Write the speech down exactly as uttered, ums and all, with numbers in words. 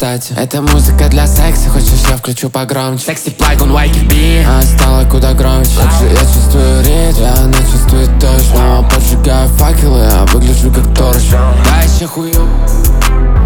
кстати. Это музыка для секса, хочешь я включу погромче. Секси плаг, он вайки би, а стало куда громче. Также я чувствую ритм, и она чувствует точно. Поджигаю факелы, а выгляжу как торч. Да, еще хую.